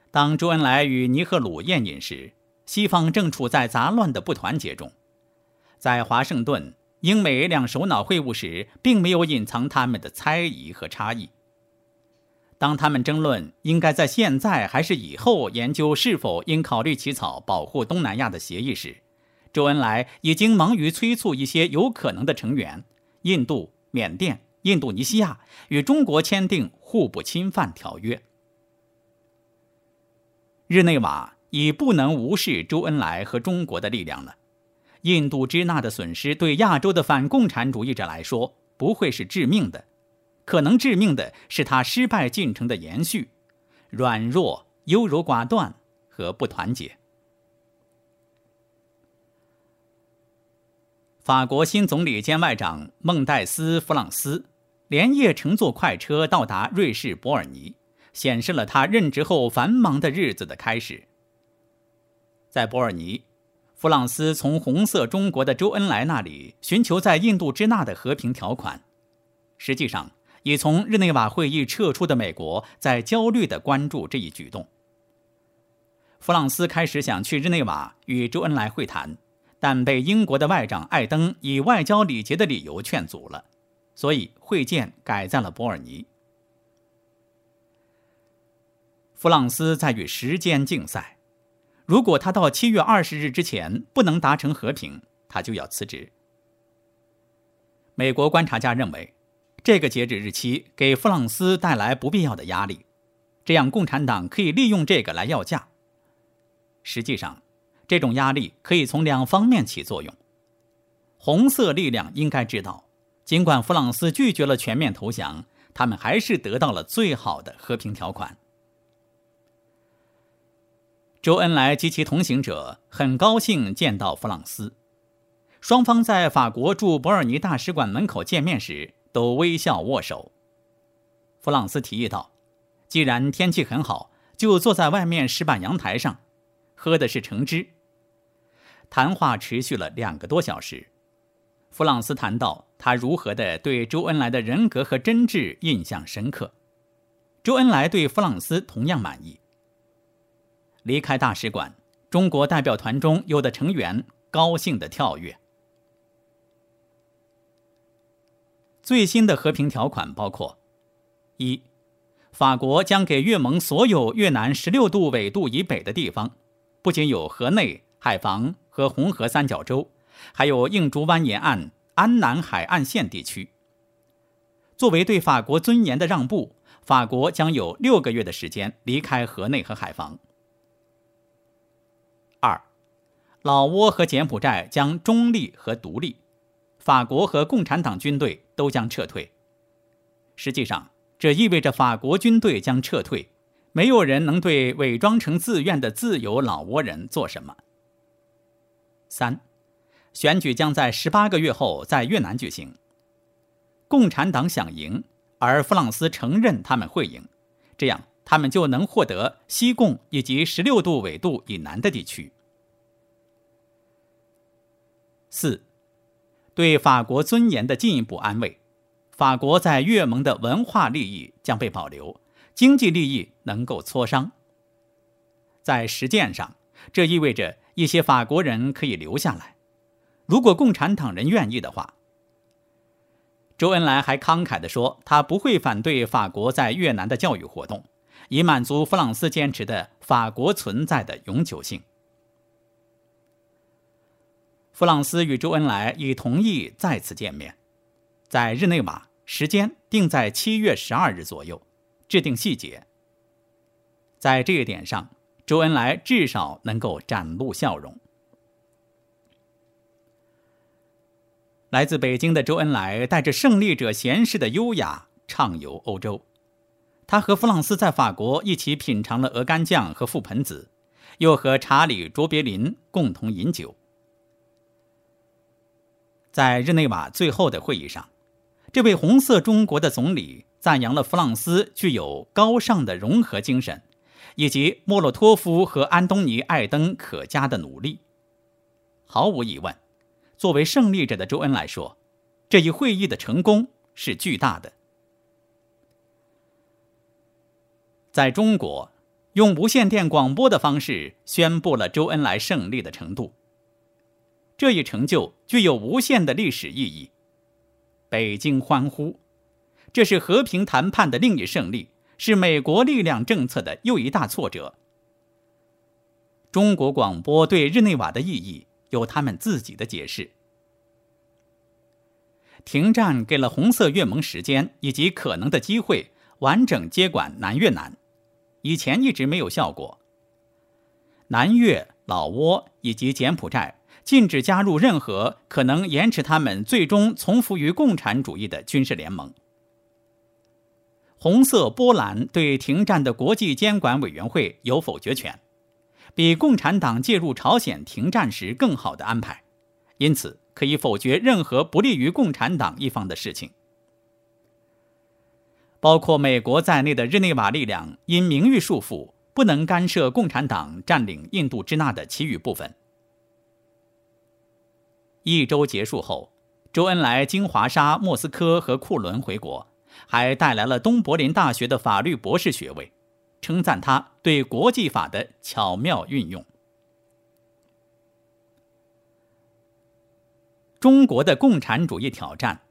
当周恩来与尼赫鲁宴饮时，西方正处在杂乱的不团结中。在华盛顿，英美两首脑会晤时，并没有隐藏他们的猜疑和差异。当他们争论应该在现在还是以后研究是否应考虑起草保护东南亚的协议时，周恩来已经忙于催促一些有可能的成员印度、缅甸、印度尼西亚与中国签订互不侵犯条约。日内瓦已不能无视周恩来和中国的力量了。印度支那的损失对亚洲的反共产主义者来说不会是致命的，可能致命的是他失败进程的延续，软弱、优柔寡断和不团结。法国新总理兼外长孟戴斯·弗朗斯连夜乘坐快车到达瑞士伯尔尼，显示了他任职后繁忙的日子的开始。在伯尔尼，弗朗斯从红色中国的周恩来那里寻求在印度支那的和平条款。实际上，已从日内瓦会议撤出的美国在焦虑地关注这一举动。弗朗斯开始想去日内瓦与周恩来会谈，但被英国的外长艾登以外交礼节的理由劝阻了，所以会见改在了伯尔尼。弗朗斯在与时间竞赛，如果他到7月20日之前不能达成和平，他就要辞职。美国观察家认为，这个截止日期给弗朗斯带来不必要的压力，这样共产党可以利用这个来要价。实际上，这种压力可以从两方面起作用。红色力量应该知道，尽管弗朗斯拒绝了全面投降，他们还是得到了最好的和平条款。周恩来及其同行者很高兴见到弗朗斯，双方在法国驻伯尔尼大使馆门口见面时都微笑握手。弗朗斯提议道，既然天气很好，就坐在外面石板阳台上，喝的是橙汁。谈话持续了2个多小时。弗朗斯谈到他如何的对周恩来的人格和真挚印象深刻，周恩来对弗朗斯同样满意。离开大使馆，中国代表团中有的成员高兴地跳跃。最新的和平条款包括： 1. 法国将给越盟所有越南16度纬度以北的地方，不仅有河内、海防和红河三角洲，还有映竹湾沿岸安南海岸线地区。作为对法国尊严的让步，法国将有6个月的时间离开河内和海防。2. 老挝和柬埔寨将中立和独立，法国和共产党军队都将撤退。实际上，这意味着法国军队将撤退，没有人能对伪装成自愿的自由老挝人做什么。3. 选举将在18个月后在越南举行。共产党想赢，而弗朗斯承认他们会赢，这样他们就能获得西贡以及16度纬度以南的地区。4. 对法国尊严的进一步安慰，法国在越盟的文化利益将被保留，经济利益能够磋商。在实践上，这意味着一些法国人可以留下来，如果共产党人愿意的话。周恩来还慷慨地说，他不会反对法国在越南的教育活动，以满足弗朗斯坚持的法国存在的永久性。弗朗斯与周恩来已同意再次见面，在日内瓦，时间定在7月12日左右，制定细节。在这一点上，周恩来至少能够展露笑容。来自北京的周恩来带着胜利者闲适的优雅畅游欧洲。他和弗朗斯在法国一起品尝了鹅肝酱和覆盆子，又和查理·卓别林共同饮酒。在日内瓦最后的会议上，这位红色中国的总理赞扬了弗朗斯具有高尚的融合精神，以及莫洛托夫和安东尼·艾登可嘉的努力。毫无疑问，作为胜利者的周恩来说，这一会议的成功是巨大的。在中国， 用无线电广播的方式宣布了周恩来胜利的程度。这一成就具有无限的历史意义。北京欢呼，这是和平谈判的另一胜利，是美国力量政策的又一大挫折。中国广播对日内瓦的意义有他们自己的解释。停战给了红色月盟时间以及可能的机会，完整接管南越南，以前一直没有效果。南越、老挝以及柬埔寨禁止加入任何可能延迟他们最终从服于共产主义的军事联盟。红色波兰对停战的国际监管委员会有否决权，比共产党介入朝鲜停战时更好的安排，因此可以否决任何不利于共产党一方的事情。包括美国在内的日内瓦力量因名誉束缚，不能干涉共产党占领印度支那的其余部分。一周结束后，周恩来经华沙、莫斯科和库伦回国，还带来了东柏林大学的法律博士学位，称赞他对国际法的巧妙运用。中国的共产主义挑战。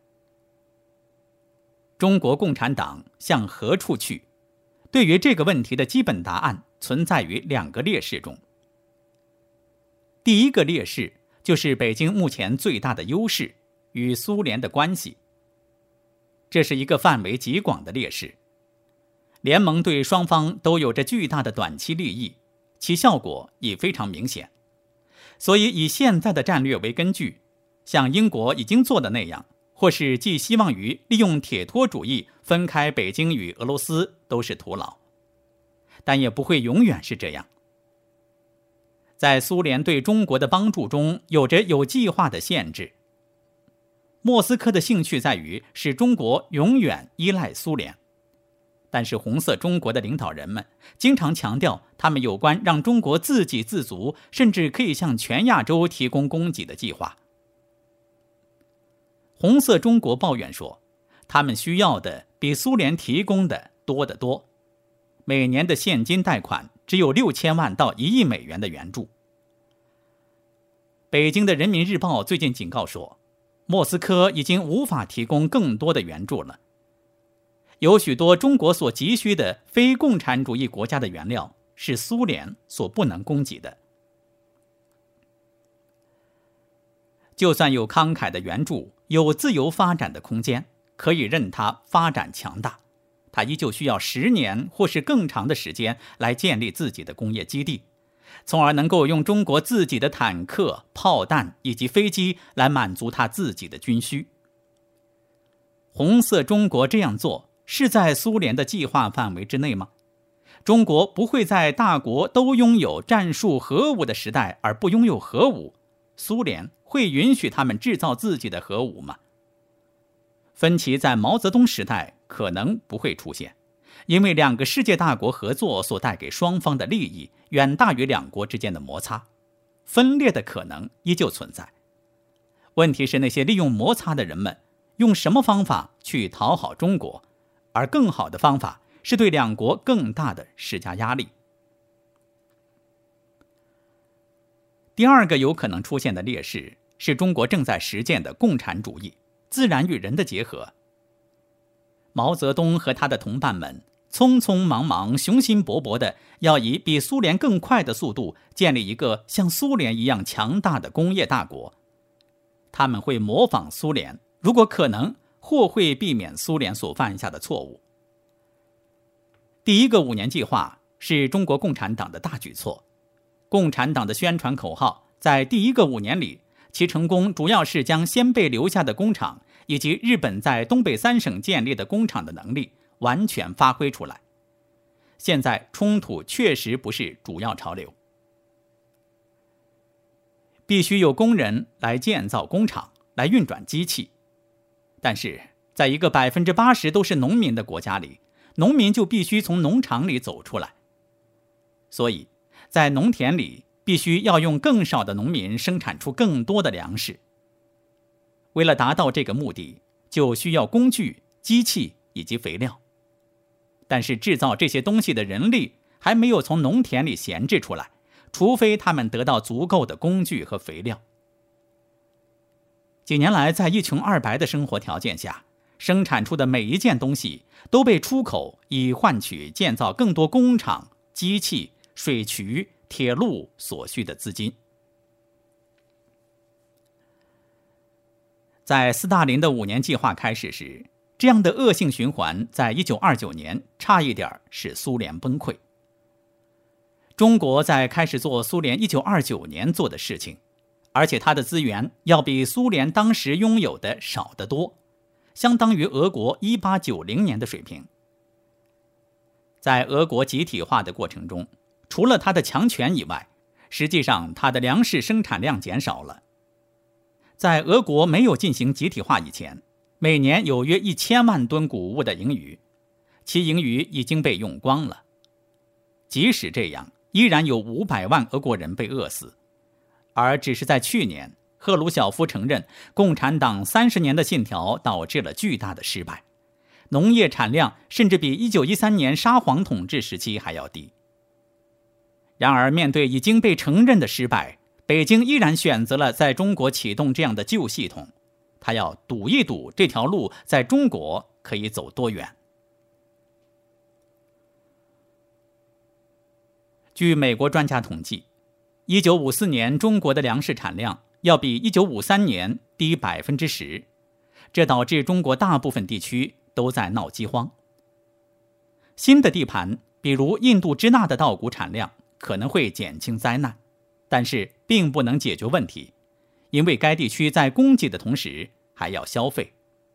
中国共产党向何处去？对于这个问题的基本答案存在于两个劣势中。第一个劣势就是北京目前最大的优势与苏联的关系，这是一个范围极广的劣势。联盟对双方都有着巨大的短期利益，其效果已非常明显。所以以现在的战略为根据，像英国已经做的那样，或是寄希望于利用铁托主义分开北京与俄罗斯，都是徒劳，但也不会永远是这样。在苏联对中国的帮助中有着有计划的限制。莫斯科的兴趣在于使中国永远依赖苏联，但是红色中国的领导人们经常强调他们有关让中国自给自足，甚至可以向全亚洲提供供给的计划。红色中国抱怨说，他们需要的比苏联提供的多得多，每年的现金贷款只有6000万到1亿美元的援助。北京的人民日报最近警告说，莫斯科已经无法提供更多的援助了。有许多中国所急需的非共产主义国家的原料是苏联所不能供给的。就算有慷慨的援助，有自由发展的空间，可以任它发展强大，它依旧需要10年或是更长的时间来建立自己的工业基地，从而能够用中国自己的坦克、炮弹以及飞机来满足它自己的军需。红色中国这样做是在苏联的计划范围之内吗？中国不会在大国都拥有战术核武的时代而不拥有核武，苏联会允许他们制造自己的核武吗？分歧在毛泽东时代可能不会出现，因为两个世界大国合作所带给双方的利益远大于两国之间的摩擦，分裂的可能依旧存在。问题是那些利用摩擦的人们用什么方法去讨好中国，而更好的方法是对两国更大的施加压力。第二个有可能出现的劣势是中国正在实践的共产主义，自然与人的结合。毛泽东和他的同伴们匆匆忙忙、雄心勃勃地要以比苏联更快的速度建立一个像苏联一样强大的工业大国。他们会模仿苏联，如果可能，或会避免苏联所犯下的错误。第一个5年计划是中国共产党的大举措。共产党的宣传口号在第一个5年里，其成功主要是将先辈留下的工厂以及日本在东北3省建立的工厂的能力完全发挥出来。现在冲突确实不是主要潮流，必须有工人来建造工厂，来运转机器。但是在一个80%都是农民的国家里，农民就必须从农场里走出来。所以在农田里必须要用更少的农民生产出更多的粮食。为了达到这个目的，就需要工具、机器以及肥料。但是制造这些东西的人力还没有从农田里闲置出来，除非他们得到足够的工具和肥料。几年来，在一穷二白的生活条件下，生产出的每一件东西都被出口，以换取建造更多工厂、机器、水渠、铁路所需的资金。在斯大林的5年计划开始时，这样的恶性循环在1929年差一点使苏联崩溃。中国在开始做苏联1929年做的事情，而且它的资源要比苏联当时拥有的少得多，相当于俄国1890年的水平。在俄国集体化的过程中，除了它的强权以外，实际上它的粮食生产量减少了。在俄国没有进行集体化以前，每年有约1000万吨谷物的盈余，其盈余已经被用光了。即使这样，依然有500万俄国人被饿死。而只是在去年，赫鲁晓夫承认共产党30年的信条导致了巨大的失败，农业产量甚至比1913年沙皇统治时期还要低。然而，面对已经被承认的失败，北京依然选择了在中国启动这样的旧系统，他要赌一赌这条路在中国可以走多远。据美国专家统计，1954年中国的粮食产量要比1953年低10%，这导致中国大部分地区都在闹饥荒。新的地盘，比如印度支那的稻谷产量可能会减轻灾难，但是并不能解决问题，因为该地区在供给的同时还要消费。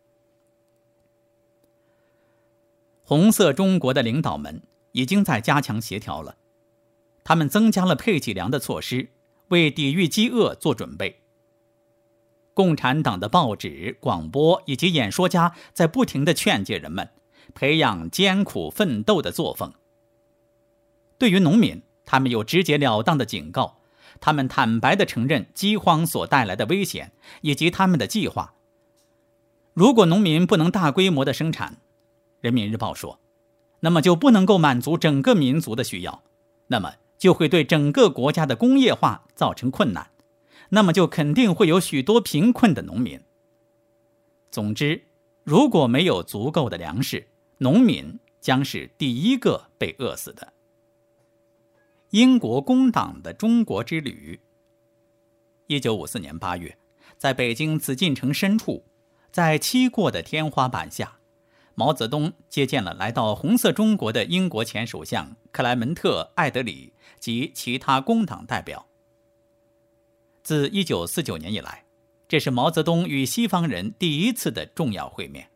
红色中国的领导们已经在加强协调了，他们增加了配给粮的措施，为抵御饥饿做准备。共产党的报纸、广播以及演说家在不停地劝诫人们，培养艰苦奋斗的作风。对于农民，他们有直截了当的警告，他们坦白地承认饥荒所带来的危险以及他们的计划。如果农民不能大规模的生产，人民日报说，那么就不能够满足整个民族的需要，那么就会对整个国家的工业化造成困难，那么就肯定会有许多贫困的农民。总之，如果没有足够的粮食，农民将是第一个被饿死的。英国工党的中国之旅。1954年8月，在北京紫禁城深处，在漆过的天花板下，毛泽东接见了来到红色中国的英国前首相克莱门特·艾德里及其他工党代表。自1949年以来，这是毛泽东与西方人第一次的重要会面。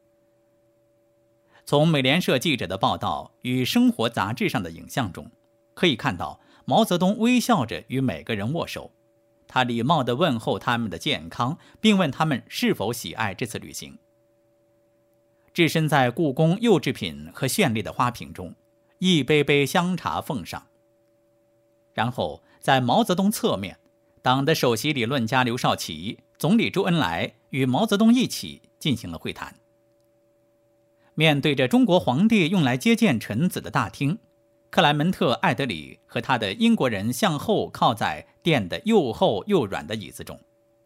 从美联社记者的报道与生活杂志上的影像中，可以看到毛泽东微笑着与每个人握手，他礼貌地问候他们的健康，并问他们是否喜爱这次旅行。置身在故宫釉制品和绚丽的花瓶中，一杯杯香茶奉上。然后在毛泽东侧面，党的首席理论家刘少奇、总理周恩来与毛泽东一起进行了会谈。面对着中国皇帝用来接见臣子的大厅，克莱门特·艾德里和他的英国人向后靠在垫得又厚又软的椅子中。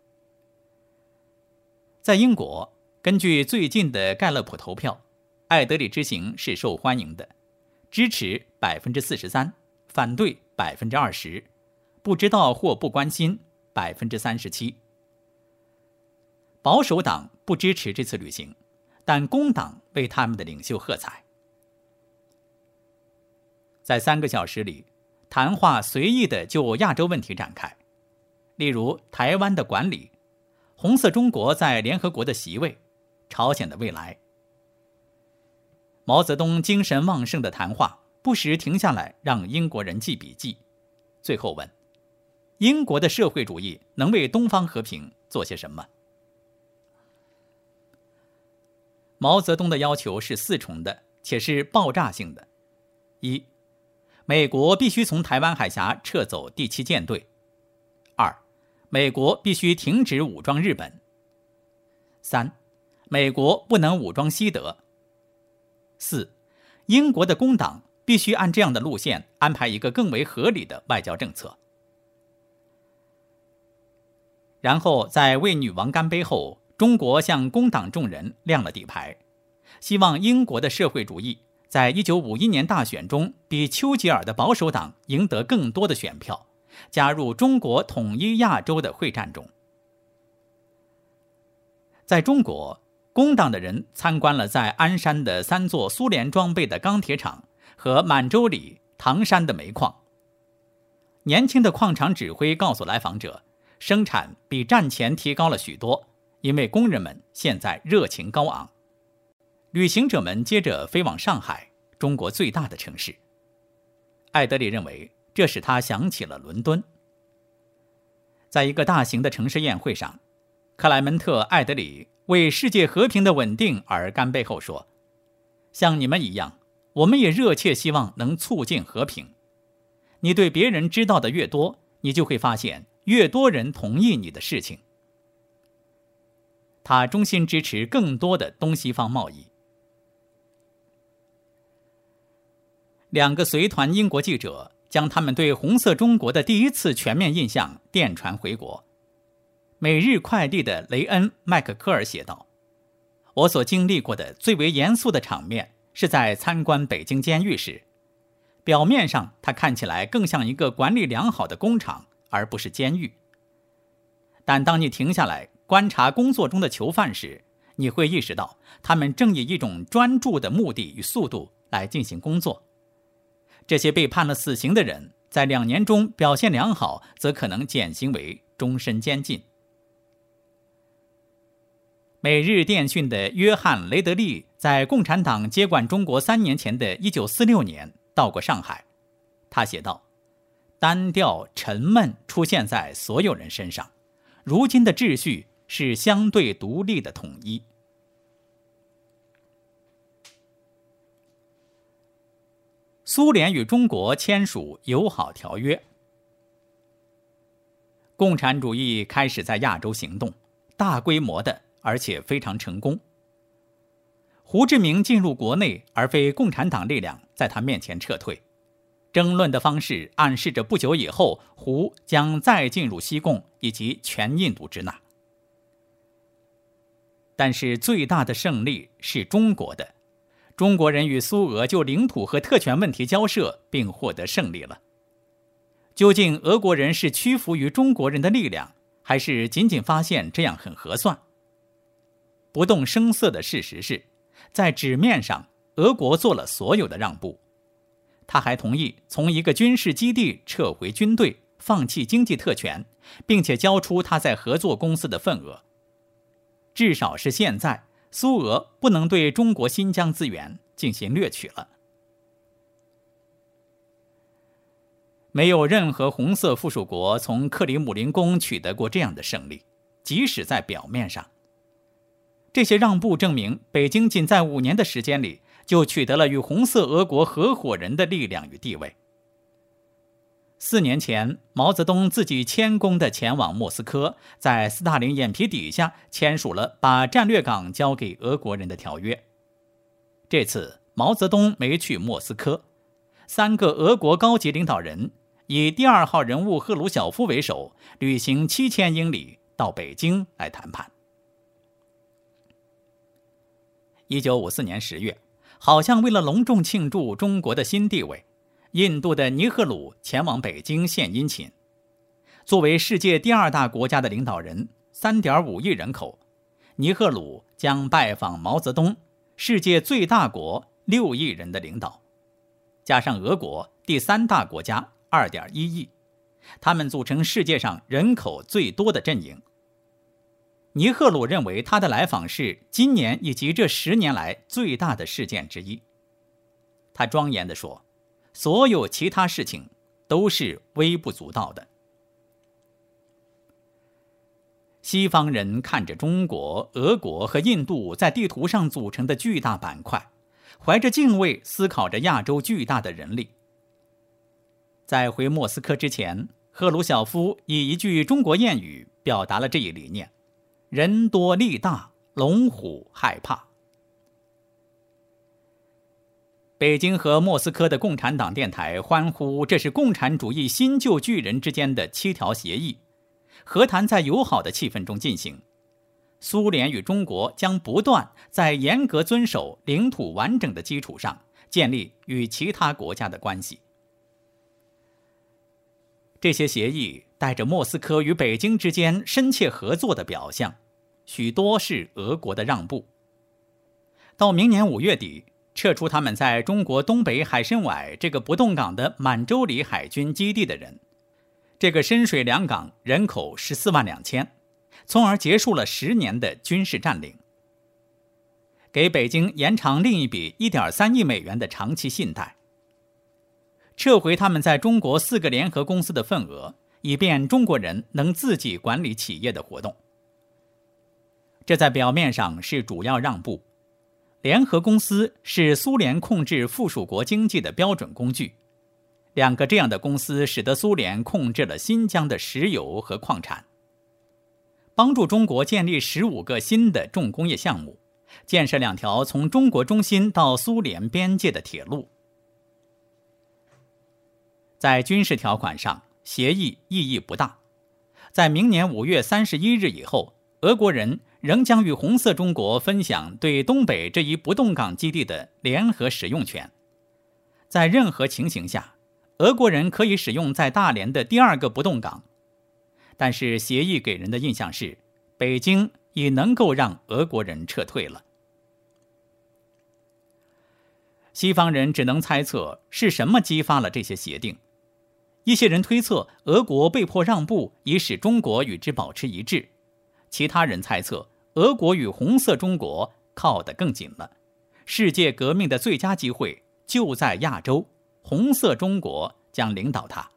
在英国，根据最近的盖勒普投票，艾德里之行是受欢迎的，支持43%，反对20%，不知道或不关心37%。保守党不支持这次旅行，但工党为他们的领袖喝彩。在3个小时里，谈话随意地就亚洲问题展开，例如台湾的管理、红色中国在联合国的席位、朝鲜的未来。毛泽东精神旺盛的谈话不时停下来让英国人记笔记，最后问：英国的社会主义能为东方和平做些什么？毛泽东的要求是4重的，且是爆炸性的。1. 美国必须从台湾海峡撤走第7舰队。2. 美国必须停止武装日本。3. 美国不能武装西德。4. 英国的工党必须按这样的路线安排一个更为合理的外交政策。然后在为女王干杯后，中国向工党众人亮了底牌，希望英国的社会主义在1951年大选中比丘吉尔的保守党赢得更多的选票，加入中国统一亚洲的会战中。在中国，工党的人参观了在鞍山的3座苏联装备的钢铁厂和满洲里、唐山的煤矿。年轻的矿场指挥告诉来访者，生产比战前提高了许多，因为工人们现在热情高昂。旅行者们接着飞往上海，中国最大的城市。艾德里认为，这使他想起了伦敦。在一个大型的城市宴会上，克莱门特·艾德里为世界和平的稳定而干杯后说，像你们一样，我们也热切希望能促进和平。你对别人知道的越多，你就会发现越多人同意你的事情。他衷心支持更多的东西方贸易。2个随团英国记者将他们对红色中国的第一次全面印象电传回国。每日快递的雷恩·麦克科尔写道，我所经历过的最为严肃的场面是在参观北京监狱时，表面上它看起来更像一个管理良好的工厂，而不是监狱。但当你停下来观察工作中的囚犯时，你会意识到他们正以一种专注的目的与速度来进行工作。这些被判了死刑的人在2年中表现良好，则可能减刑为终身监禁。每日电讯的约翰·雷德利在共产党接管中国3年前的1946年到过上海。他写道，单调沉闷出现在所有人身上，如今的秩序是相对独立的统一。苏联与中国签署友好条约。共产主义开始在亚洲行动，大规模的，而且非常成功。胡志明进入国内，而非共产党力量在他面前撤退。争论的方式暗示着不久以后，胡将再进入西贡以及全印度支那。但是最大的胜利是中国的，中国人与苏俄就领土和特权问题交涉，并获得胜利了。究竟俄国人是屈服于中国人的力量，还是仅仅发现这样很合算？不动声色的事实是，在纸面上，俄国做了所有的让步。他还同意从一个军事基地撤回军队，放弃经济特权，并且交出他在合作公司的份额。至少是现在，苏俄不能对中国新疆资源进行掠取了。没有任何红色附属国从克里姆林宫取得过这样的胜利，即使在表面上。这些让步证明，北京仅在5年的时间里就取得了与红色俄国合伙人的力量与地位。4年前，毛泽东自己谦恭地前往莫斯科，在斯大林眼皮底下签署了把战略港交给俄国人的条约。这次毛泽东没去莫斯科，3个俄国高级领导人以第2号人物赫鲁晓夫为首，旅行7000英里到北京来谈判。1954年10月，好像为了隆重庆祝中国的新地位，印度的尼赫鲁前往北京献殷勤。作为世界第2大国家的领导人，3.5亿人口，尼赫鲁将拜访毛泽东，世界最大国6亿人的领导，加上俄国第3大国家2.1亿，他们组成世界上人口最多的阵营。尼赫鲁认为他的来访是今年以及这10年来最大的事件之一。他庄严地说，所有其他事情都是微不足道的。西方人看着中国、俄国和印度在地图上组成的巨大板块，怀着敬畏思考着亚洲巨大的人力。在回莫斯科之前，赫鲁晓夫以一句中国谚语表达了这一理念：人多力大，龙虎害怕。 北京和莫斯科的共产党电台欢呼这是共产主义新旧巨人之间的7条协议，和谈在友好的气氛中进行。苏联与中国将不断在严格遵守领土完整的基础上建立与其他国家的关系。这些协议带着莫斯科与北京之间深切合作的表象，许多是俄国的让步。到明年5月底，撤出他们在中国东北海参崴这个不动港的满洲里海军基地的人，这个深水良港人口14万2千，从而结束了10年的军事占领，给北京延长另一笔1.3亿美元的长期信贷，撤回他们在中国4个联合公司的份额，以便中国人能自己管理企业的活动。这在表面上是主要让步。联合公司是苏联控制附属国经济的标准工具，2个这样的公司使得苏联控制了新疆的石油和矿产，帮助中国建立15个新的重工业项目，建设2条从中国中心到苏联边界的铁路。在军事条款上，协议意义不大。在明年5月31日以后，俄国人仍将与红色中国分享对东北这一不动港基地的联合使用权。在任何情形下，俄国人可以使用在大连的第2个不动港。但是协议给人的印象是，北京已能够让俄国人撤退了。西方人只能猜测是什么激发了这些协定。一些人推测俄国被迫让步以使中国与之保持一致，其他人猜测俄国与红色中国靠得更紧了，世界革命的最佳机会就在亚洲，红色中国将领导它。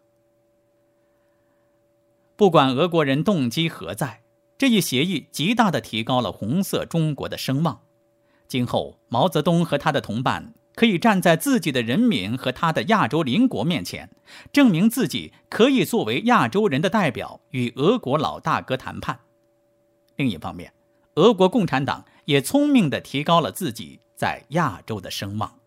不管俄国人动机何在，这一协议极大地提高了红色中国的声望。今后毛泽东和他的同伴可以站在自己的人民和他的亚洲邻国面前，证明自己可以作为亚洲人的代表与俄国老大哥谈判。另一方面，俄国共产党也聪明地提高了自己在亚洲的声望。